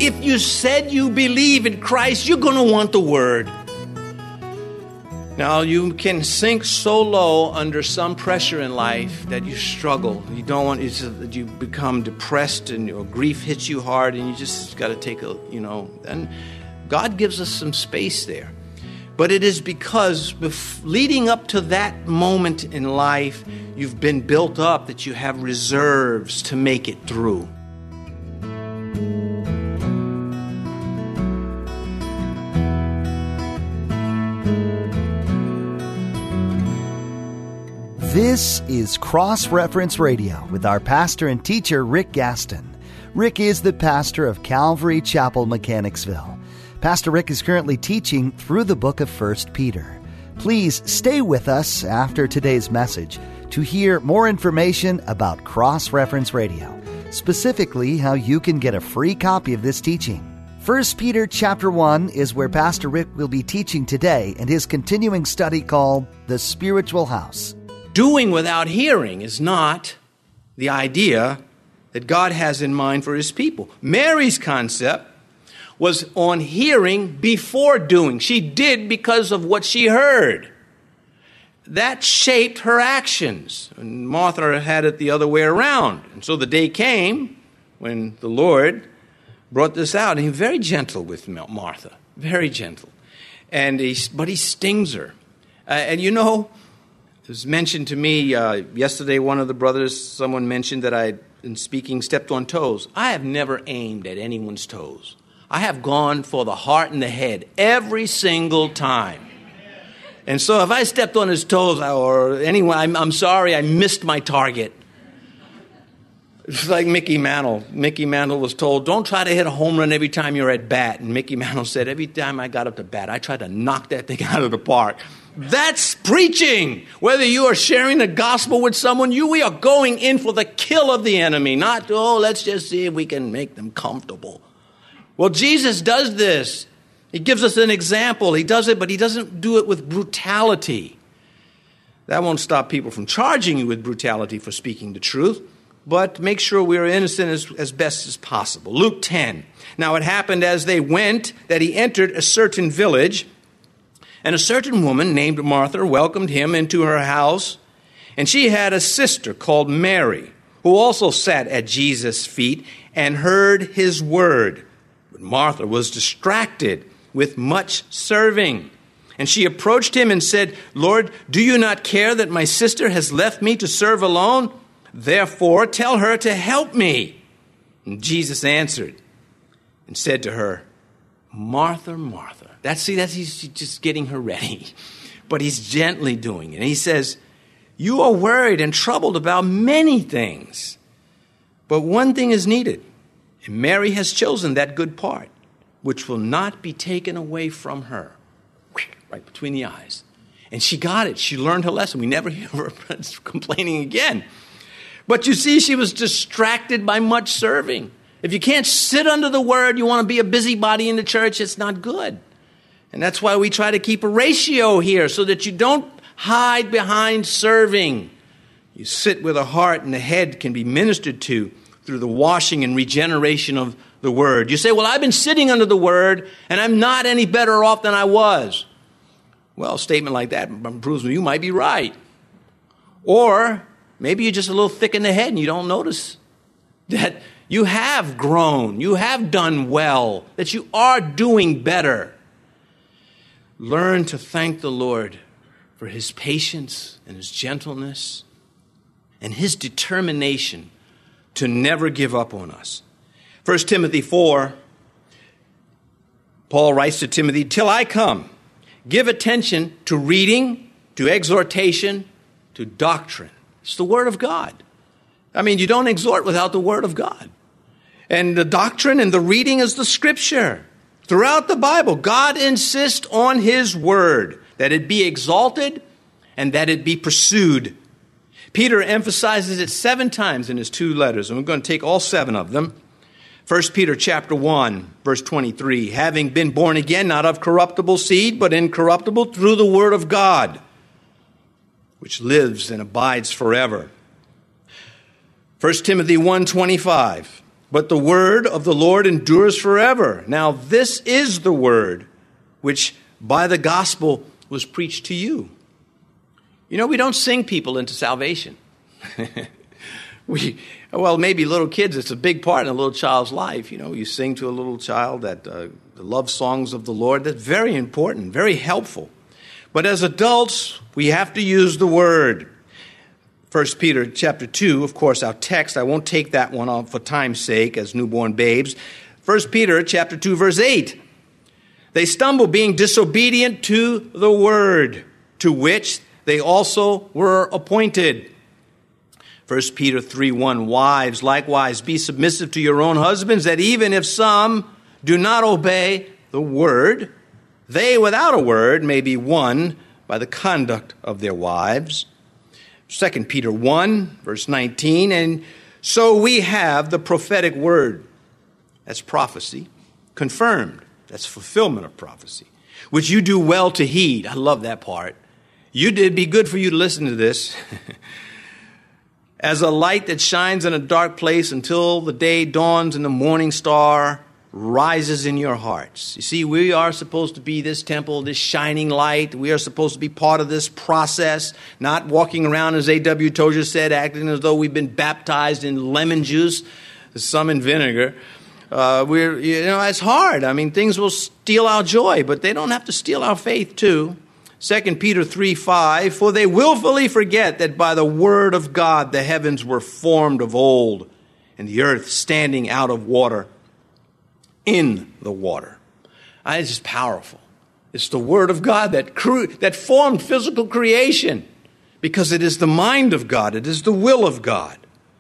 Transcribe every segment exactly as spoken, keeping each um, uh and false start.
if you said you believe in Christ, you're going to want the Word. Now, you can sink so low under some pressure in life that you struggle. You don't want, it's, you become depressed and or grief hits you hard, and you just got to take a, you know, and God gives us some space there. But it is because bef- leading up to that moment in life, you've been built up that you have reserves to make it through. This is Cross Reference Radio with our pastor and teacher, Rick Gaston. Rick is the pastor of Calvary Chapel, Mechanicsville. Pastor Rick is currently teaching through the book of First Peter. Please stay with us after today's message to hear more information about Cross Reference Radio, specifically how you can get a free copy of this teaching. First Peter chapter one is where Pastor Rick will be teaching today in his continuing study called The Spiritual House. Doing without hearing is not the idea that God has in mind for his people. Mary's concept was on hearing before doing. She did because of what she heard. That shaped her actions. And Martha had it the other way around. And so the day came when the Lord brought this out. And he was very gentle with Martha. Very gentle. And he, but he stings her. Uh, and you know, it was mentioned to me uh, yesterday, one of the brothers, someone mentioned that I, in speaking, stepped on toes. I have never aimed at anyone's toes. I have gone for the heart and the head every single time. And so if I stepped on his toes or anyone, I'm, I'm sorry, I missed my target. It's like Mickey Mantle. Mickey Mantle was told, don't try to hit a home run every time you're at bat. And Mickey Mantle said, every time I got up to bat, I tried to knock that thing out of the park. That's preaching. Whether you are sharing the gospel with someone, you we are going in for the kill of the enemy, not, oh, let's just see if we can make them comfortable. Well, Jesus does this. He gives us an example. He does it, but he doesn't do it with brutality. That won't stop people from charging you with brutality for speaking the truth, but make sure we are innocent as, as best as possible. Luke ten. Now it happened as they went that he entered a certain village, and a certain woman named Martha welcomed him into her house, and she had a sister called Mary, who also sat at Jesus' feet and heard his word. But Martha was distracted with much serving. And she approached him and said, Lord, do you not care that my sister has left me to serve alone? Therefore, tell her to help me. And Jesus answered and said to her, Martha, Martha. That's, see, that's, he's just getting her ready. But he's gently doing it. And he says, you are worried and troubled about many things. But one thing is needed. And Mary has chosen that good part, which will not be taken away from her. Right between the eyes. And she got it. She learned her lesson. We never hear her complaining again. But you see, she was distracted by much serving. If you can't sit under the word, you want to be a busybody in the church, it's not good. And that's why we try to keep a ratio here so that you don't hide behind serving. You sit where the heart and the head can be ministered to through the washing and regeneration of the word. You say, well, I've been sitting under the word and I'm not any better off than I was. Well, a statement like that proves you might be right. Or maybe you're just a little thick in the head and you don't notice that you have grown, you have done well, that you are doing better. Learn to thank the Lord for his patience and his gentleness and his determination to never give up on us. First Timothy four, Paul writes to Timothy, till I come, give attention to reading, to exhortation, to doctrine. It's the word of God. I mean, you don't exhort without the word of God. And the doctrine and the reading is the scripture. Throughout the Bible, God insists on his word, that it be exalted and that it be pursued. Peter emphasizes it seven times in his two letters, and we're going to take all seven of them. First Peter chapter one, verse twenty-three, having been born again, not of corruptible seed, but incorruptible through the word of God, which lives and abides forever. First Timothy one twenty-five, But the word of the Lord endures forever. Now this is the word which by the gospel was preached to you. You know, we don't sing people into salvation. we, well, maybe little kids, it's a big part in a little child's life. You know, you sing to a little child that uh, the love songs of the Lord. That's very important, very helpful. But as adults, we have to use the word. First Peter chapter two, of course, our text. I won't take that one off for time's sake as newborn babes. First Peter chapter two, verse eight. They stumble being disobedient to the word, to which they also were appointed. First Peter three one, wives, likewise be submissive to your own husbands, that even if some do not obey the word, they without a word may be won by the conduct of their wives. Second Peter one, verse nineteen, and so we have the prophetic word, that's prophecy, confirmed, that's fulfillment of prophecy, which you do well to heed. I love that part. You did be good for you to listen to this. As a light that shines in a dark place until the day dawns and the morning star rises in your hearts. You see, we are supposed to be this temple, this shining light. We are supposed to be part of this process, not walking around, as A W Tozer said, acting as though we've been baptized in lemon juice, some in vinegar. Uh, we're, you know, it's hard. I mean, things will steal our joy, but they don't have to steal our faith too. Second Peter three five, for they willfully forget that by the word of God the heavens were formed of old, and the earth standing out of water in the water. Uh, it's just powerful. It's the word of God that cre- that formed physical creation, because it is the mind of God. It is the will of God.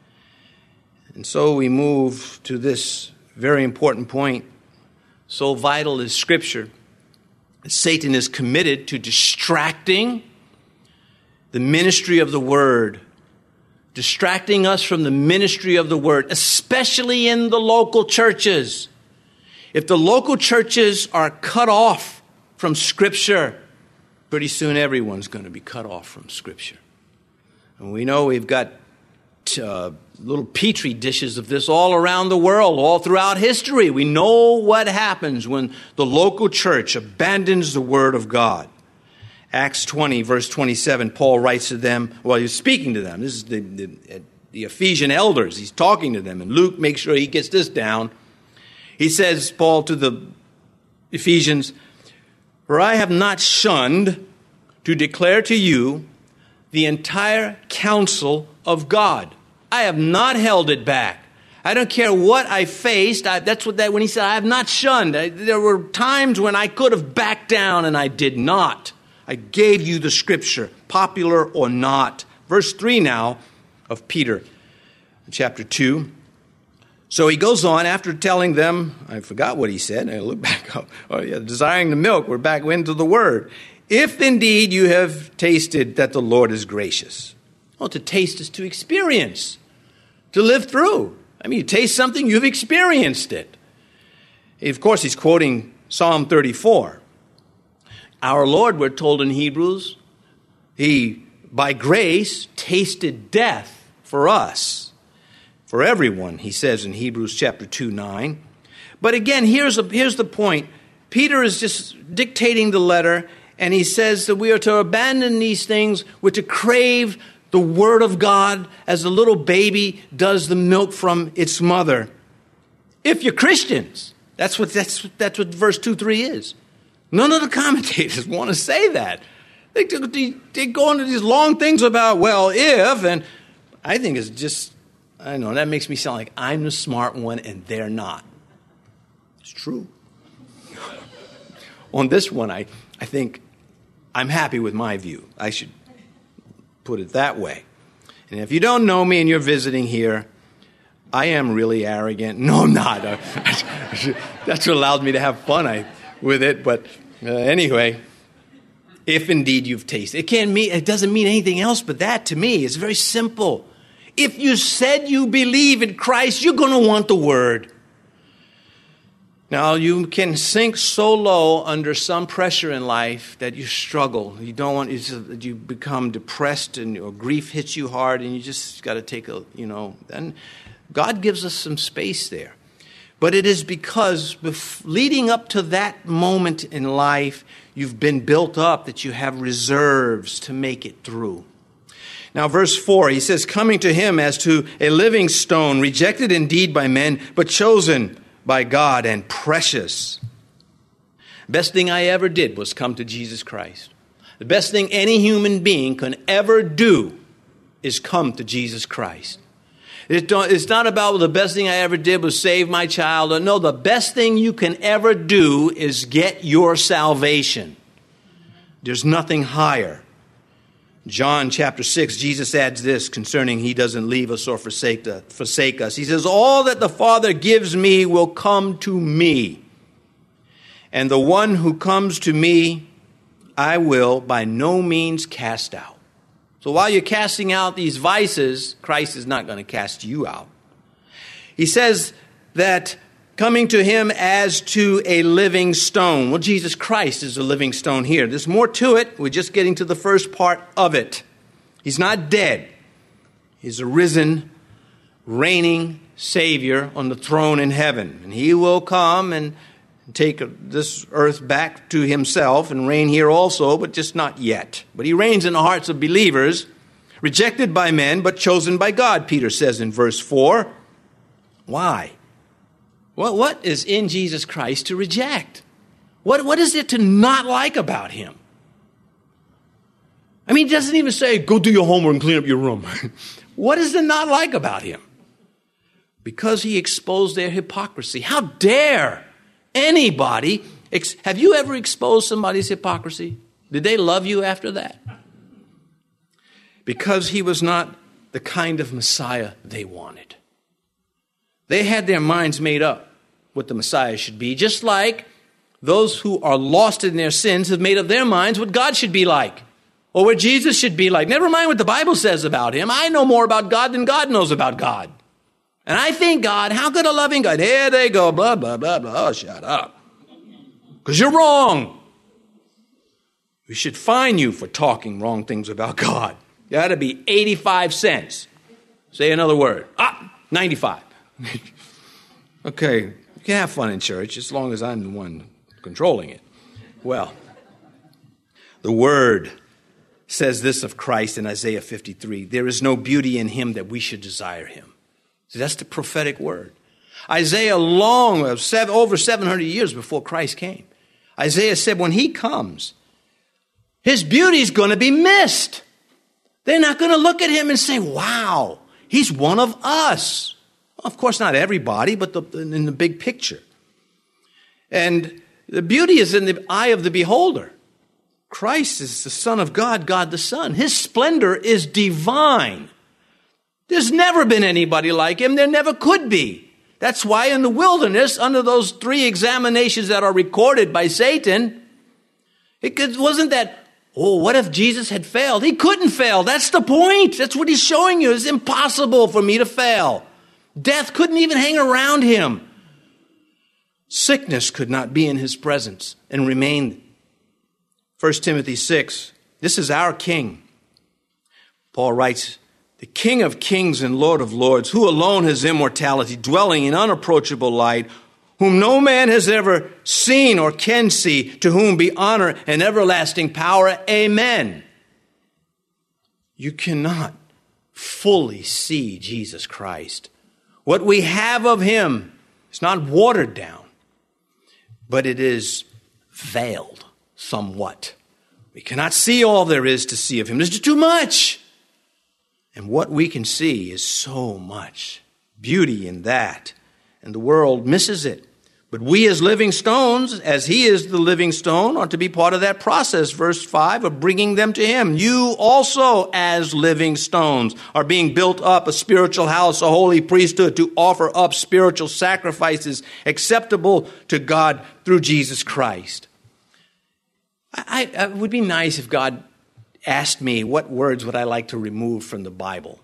And so we move to this very important point. So vital is Scripture. Satan is committed to distracting the ministry of the word, distracting us from the ministry of the word, especially in the local churches. If the local churches are cut off from Scripture, pretty soon everyone's going to be cut off from Scripture. And we know we've got uh, little petri dishes of this all around the world, all throughout history. We know what happens when the local church abandons the word of God. Acts twenty, verse twenty-seven, Paul writes to them, well, he's speaking to them. This is the, the, the Ephesian elders. He's talking to them. And Luke makes sure he gets this down. He says, Paul, to the Ephesians, for I have not shunned to declare to you the entire counsel of God. I have not held it back. I don't care what I faced. I, that's what that, when he said, I have not shunned. I, there were times when I could have backed down and I did not. I gave you the Scripture, popular or not. Verse three now of Peter, chapter two. So he goes on after telling them, I forgot what he said. I look back up. Oh yeah, desiring the milk. We're back into the word. If indeed you have tasted that the Lord is gracious. Well, to taste is to experience, to live through. I mean, you taste something, you've experienced it. Of course, he's quoting Psalm thirty-four. Our Lord, we're told in Hebrews, he, by grace, tasted death for us, for everyone, he says in Hebrews chapter two, nine. But again, here's, a, here's the point. Peter is just dictating the letter, and he says that we are to abandon these things, we're to crave the word of God as a little baby does the milk from its mother. If you're Christians, that's what, that's, that's what verse two, three is. None of the commentators want to say that. They, they, they go into these long things about, well, if, and I think it's just, I don't know, that makes me sound like I'm the smart one and they're not. It's true. On this one, I, I think I'm happy with my view. I should put it that way. And if you don't know me and you're visiting here, I am really arrogant. No, I'm not. That's what allowed me to have fun I, with it. But uh, anyway, if indeed you've tasted. It can't mean, it doesn't mean anything else but that to me. It's very simple. If you said you believe in Christ, you're going to want the word. Now, you can sink so low under some pressure in life that you struggle. You don't want, you become depressed and or grief hits you hard and you just got to take a, you know, then God gives us some space there. But it is because leading up to that moment in life, you've been built up that you have reserves to make it through. Now, verse four, he says, coming to him as to a living stone, rejected indeed by men, but chosen by God and precious. Best thing I ever did was come to Jesus Christ. The best thing any human being can ever do is come to Jesus Christ. It's not about the best thing I ever did was save my child. No, the best thing you can ever do is get your salvation. There's nothing higher. John chapter six, Jesus adds this concerning he doesn't leave us or forsake us. He says, all that the Father gives me will come to me. And the one who comes to me, I will by no means cast out. So while you're casting out these vices, Christ is not going to cast you out. He says that coming to him as to a living stone. Well, Jesus Christ is a living stone here. There's more to it. We're just getting to the first part of it. He's not dead. He's a risen, reigning Savior on the throne in heaven. And he will come and take this earth back to himself and reign here also, but just not yet. But he reigns in the hearts of believers, rejected by men, but chosen by God, Peter says in verse four. Why? Well, what is in Jesus Christ to reject? What, what is it to not like about him? I mean, he doesn't even say, go do your homework and clean up your room. What is to not like about him? Because he exposed their hypocrisy. How dare anybody, ex- have you ever exposed somebody's hypocrisy? Did they love you after that? Because he was not the kind of Messiah they wanted. They had their minds made up what the Messiah should be, just like those who are lost in their sins have made up their minds what God should be like, or what Jesus should be like. Never mind what the Bible says about him. I know more about God than God knows about God. And I think God, how could a loving God? Here they go, blah, blah, blah, blah. Oh, shut up. Because you're wrong. We should fine you for talking wrong things about God. You ought to be eighty-five cents. Say another word. Ah, ninety-five. Okay, you can have fun in church as long as I'm the one controlling it. Well, the Word says this of Christ in Isaiah fifty-three. There is no beauty in him that we should desire him. So that's the prophetic word. Isaiah long, over seven hundred years before Christ came. Isaiah said when he comes, his beauty is going to be missed. They're not going to look at him and say, wow, he's one of us. Well, of course, not everybody, but the, in the big picture. And the beauty is in the eye of the beholder. Christ is the Son of God, God the Son. His splendor is divine. There's never been anybody like him. There never could be. That's why in the wilderness, under those three examinations that are recorded by Satan, it wasn't that, oh, what if Jesus had failed? He couldn't fail. That's the point. That's what he's showing you. It's impossible for me to fail. Death couldn't even hang around him. Sickness could not be in his presence and remain. First Timothy six, this is our King. Paul writes, the King of kings and Lord of lords, who alone has immortality, dwelling in unapproachable light, whom no man has ever seen or can see, to whom be honor and everlasting power. Amen. You cannot fully see Jesus Christ. What we have of him is not watered down, but it is veiled somewhat. We cannot see all there is to see of him. There's too much. And what we can see is so much beauty in that. And the world misses it. But we as living stones, as he is the living stone, are to be part of that process. Verse five, of bringing them to him. You also as living stones are being built up a spiritual house, a holy priesthood, to offer up spiritual sacrifices acceptable to God through Jesus Christ. I, I, it would be nice if God asked me what words would I like to remove from the Bible.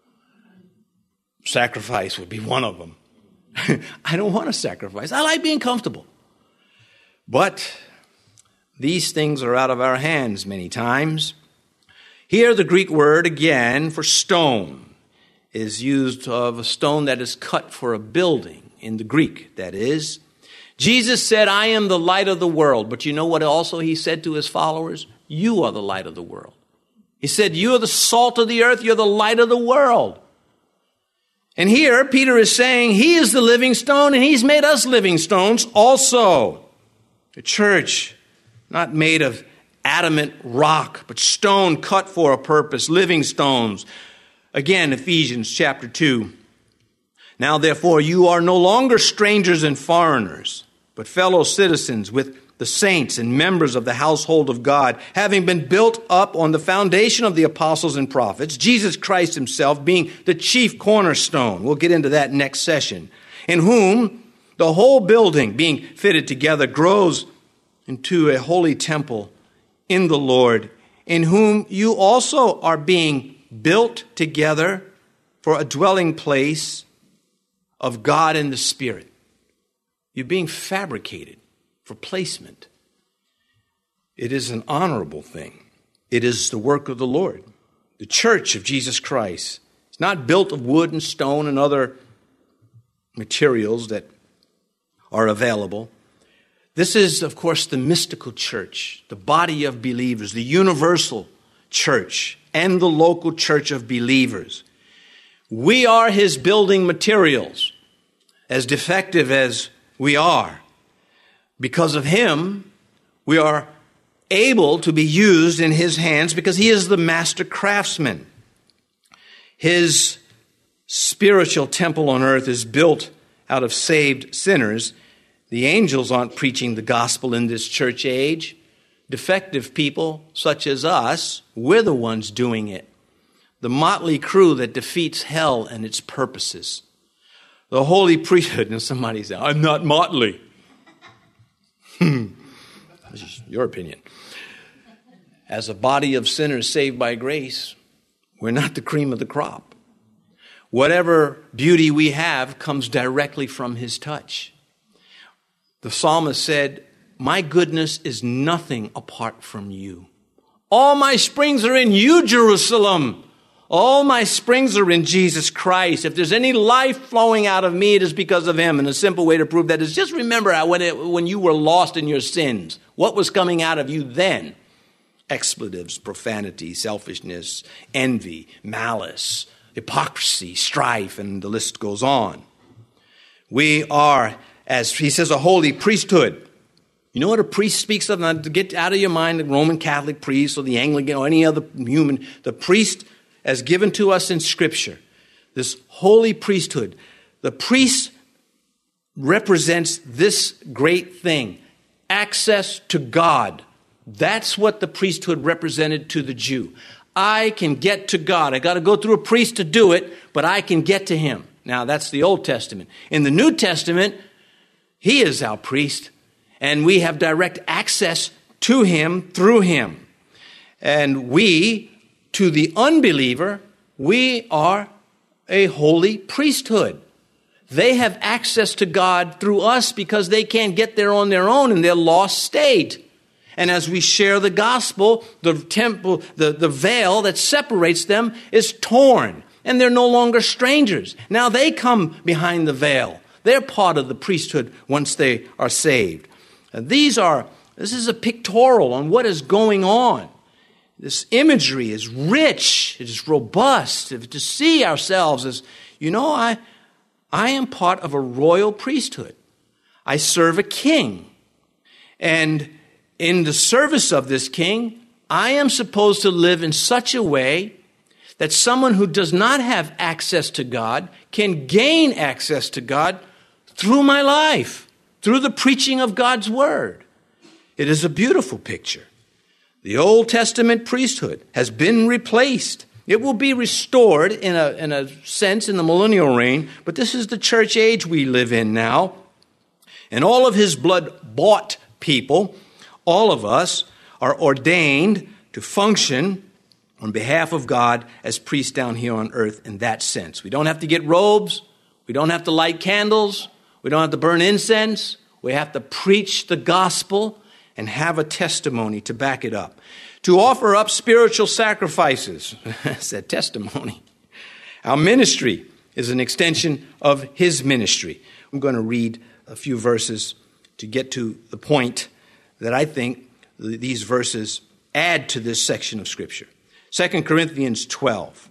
Sacrifice would be one of them. I don't want to sacrifice. I like being comfortable. But these things are out of our hands many times. Here the Greek word again for stone is used of a stone that is cut for a building, in the Greek, that is. Jesus said, I am the light of the world. But you know what also he said to his followers? You are the light of the world. He said, you are the salt of the earth. You're the light of the world. And here, Peter is saying he is the living stone, and he's made us living stones also. The church, not made of adamant rock, but stone cut for a purpose, living stones. Again, Ephesians chapter two. Now, therefore, you are no longer strangers and foreigners, but fellow citizens with the saints and members of the household of God, having been built up on the foundation of the apostles and prophets, Jesus Christ himself being the chief cornerstone. We'll get into that next session. In whom the whole building being fitted together grows into a holy temple in the Lord, in whom you also are being built together for a dwelling place of God in the Spirit. You're being fabricated for placement. It is an honorable thing. It is the work of the Lord. The church of Jesus Christ is not built of wood and stone and other materials that are available. This is, of course, the mystical church, the body of believers, the universal church, and the local church of believers. We are his building materials, as defective as we are. Because of him, we are able to be used in his hands because he is the master craftsman. His spiritual temple on earth is built out of saved sinners. The angels aren't preaching the gospel in this church age. Defective people such as us, we're the ones doing it. The motley crew that defeats hell and its purposes. The holy priesthood. Now somebody said, I'm not motley. This is your opinion. As a body of sinners saved by grace, we're not the cream of the crop. Whatever beauty we have comes directly from his touch. The psalmist said, my goodness is nothing apart from you. All my springs are in you, Jerusalem. All my springs are in Jesus Christ. If there's any life flowing out of me, it is because of him. And a simple way to prove that is just remember how when, it, when you were lost in your sins, what was coming out of you then? Expletives, profanity, selfishness, envy, malice, hypocrisy, strife, and the list goes on. We are, as he says, a holy priesthood. You know what a priest speaks of? Now, to get out of your mind the Roman Catholic priest or the Anglican or any other human, the priest as given to us in Scripture, this holy priesthood. The priest represents this great thing, access to God. That's what the priesthood represented to the Jew. I can get to God. I got to go through a priest to do it, but I can get to him. Now, that's the Old Testament. In the New Testament, he is our priest, and we have direct access to him through him. And we, to the unbeliever, we are a holy priesthood. They have access to God through us because they can't get there on their own in their lost state. And as we share the gospel, the temple, the, the veil that separates them is torn. And they're no longer strangers. Now they come behind the veil. They're part of the priesthood once they are saved. And these are, this is a pictorial on what is going on. This imagery is rich, it is robust. To see ourselves as, you know, I, I am part of a royal priesthood. I serve a king. And in the service of this king, I am supposed to live in such a way that someone who does not have access to God can gain access to God through my life, through the preaching of God's word. It is a beautiful picture. The Old Testament priesthood has been replaced. It will be restored in a, in a sense in the millennial reign, but this is the church age we live in now. And all of his blood-bought people, all of us, are ordained to function on behalf of God as priests down here on earth in that sense. We don't have to get robes. We don't have to light candles. We don't have to burn incense. We have to preach the gospel and have a testimony to back it up. To offer up spiritual sacrifices. That's that testimony. Our ministry is an extension of his ministry. I'm going to read a few verses to get to the point that I think these verses add to this section of Scripture. Second Corinthians twelve.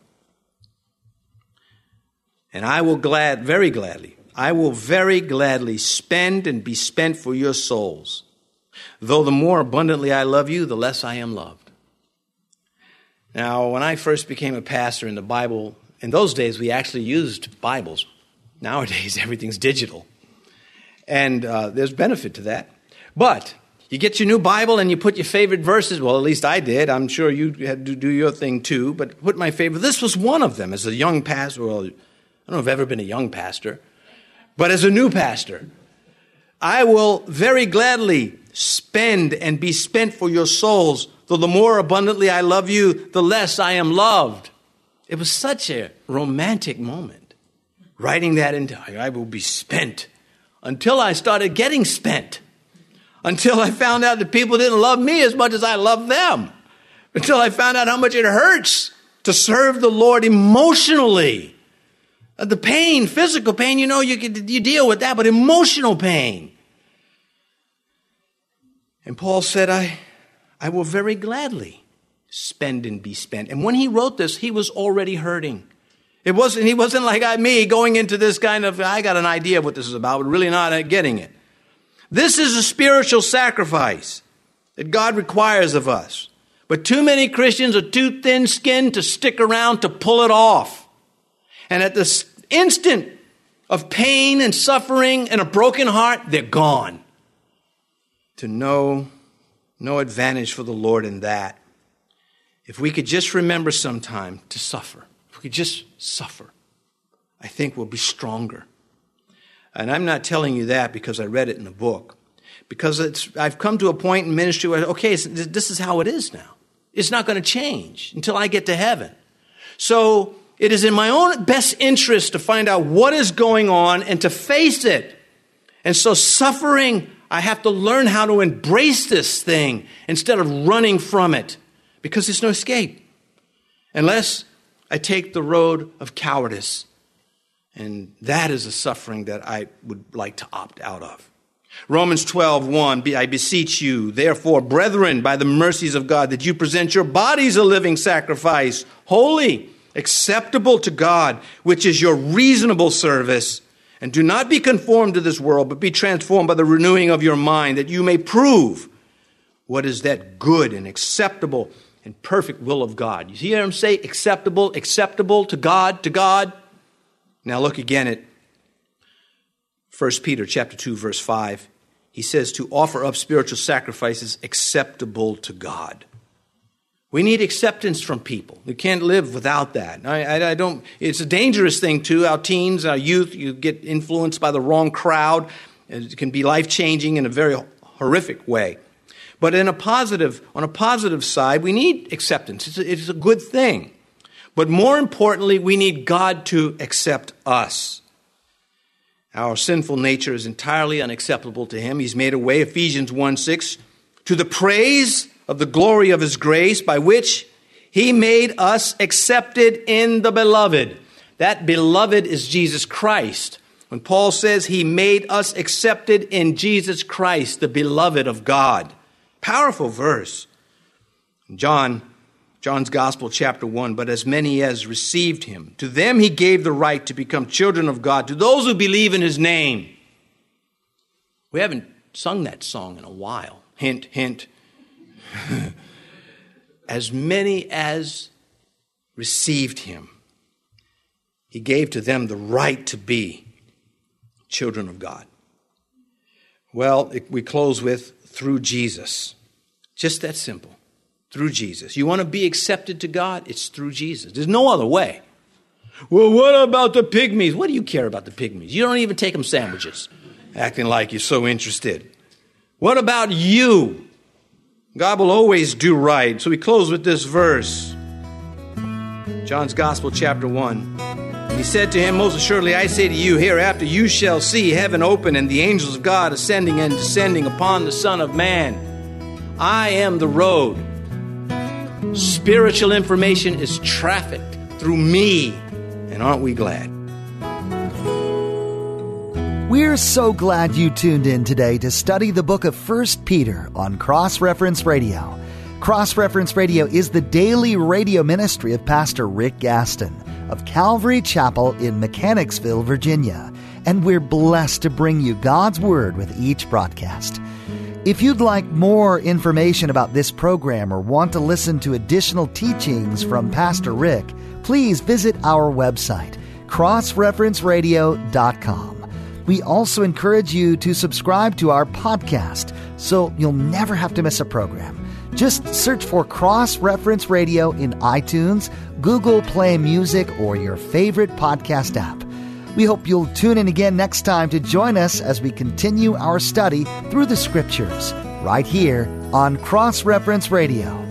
And I will glad, very gladly, I will very gladly spend and be spent for your souls. Though the more abundantly I love you, the less I am loved. Now, when I first became a pastor in the Bible, in those days we actually used Bibles. Nowadays, everything's digital. And uh, there's benefit to that. But you get your new Bible and you put your favorite verses. Well, at least I did. I'm sure you had to do your thing too. But put my favorite. This was one of them as a young pastor. Well, I don't know if I've ever been a young pastor. But as a new pastor, I will very gladly spend and be spent for your souls. Though the more abundantly I love you, the less I am loved. It was such a romantic moment. Writing that into, I will be spent. Until I started getting spent. Until I found out that people didn't love me as much as I loved them. Until I found out how much it hurts to serve the Lord emotionally. The pain, physical pain, you know, you can, you deal with that, but emotional pain. And Paul said, I, I will very gladly spend and be spent. And when he wrote this, he was already hurting. It wasn't, he wasn't like I, me going into this kind of, I got an idea of what this is about, but really not getting it. This is a spiritual sacrifice that God requires of us. But too many Christians are too thin-skinned to stick around to pull it off. And at the instant of pain and suffering and a broken heart, they're gone. To no, no advantage for the Lord in that. If we could just remember sometime to suffer, if we could just suffer, I think we'll be stronger. And I'm not telling you that because I read it in a book. Because it's, I've come to a point in ministry where, okay, this is how it is now. It's not going to change until I get to heaven. So it is in my own best interest to find out what is going on and to face it. And so suffering, I have to learn how to embrace this thing instead of running from it. Because there's no escape. Unless I take the road of cowardice. And that is a suffering that I would like to opt out of. Romans twelve one, I beseech you, therefore, brethren, by the mercies of God, that you present your bodies a living sacrifice, holy, acceptable to God, which is your reasonable service. And do not be conformed to this world, but be transformed by the renewing of your mind, that you may prove what is that good and acceptable and perfect will of God. You hear him say acceptable, acceptable to God, to God. Now look again at First Peter chapter two, verse five. He says to offer up spiritual sacrifices acceptable to God. We need acceptance from people. We can't live without that. I, I, I don't. It's a dangerous thing too. Our teens, our youth, you get influenced by the wrong crowd. It can be life-changing in a very horrific way. But in a positive, on a positive side, we need acceptance. It's a, it's a good thing. But more importantly, we need God to accept us. Our sinful nature is entirely unacceptable to him. He's made a way, Ephesians one six, to the praise of the glory of his grace, by which he made us accepted in the beloved. That beloved is Jesus Christ. When Paul says he made us accepted in Jesus Christ, the beloved of God. Powerful verse. John John's Gospel, chapter one, but as many as received him, to them he gave the right to become children of God, to those who believe in his name. We haven't sung that song in a while. Hint, hint. As many as received him, he gave to them the right to be children of God. Well, we close with through Jesus. Just that simple. Through Jesus. You want to be accepted to God? It's through Jesus. There's no other way. Well, what about the pygmies? What do you care about the pygmies? You don't even take them sandwiches, acting like you're so interested. What about you? God will always do right. So we close with this verse. John's Gospel, chapter one. He said to him, most assuredly I say to you, hereafter you shall see heaven open and the angels of God ascending and descending upon the Son of Man. I am the road. Spiritual information is trafficked through me And aren't we glad? We're so glad you tuned in today to study the book of First Peter on Cross Reference Radio. Cross Reference Radio is the daily radio ministry of Pastor Rick Gaston of Calvary Chapel in Mechanicsville, Virginia. And we're blessed to bring you God's Word with each broadcast. If you'd like more information about this program or want to listen to additional teachings from Pastor Rick, please visit our website, cross reference radio dot com. We also encourage you to subscribe to our podcast so you'll never have to miss a program. Just search for Cross Reference Radio in iTunes, Google Play Music, or your favorite podcast app. We hope you'll tune in again next time to join us as we continue our study through the Scriptures, right here on Cross Reference Radio.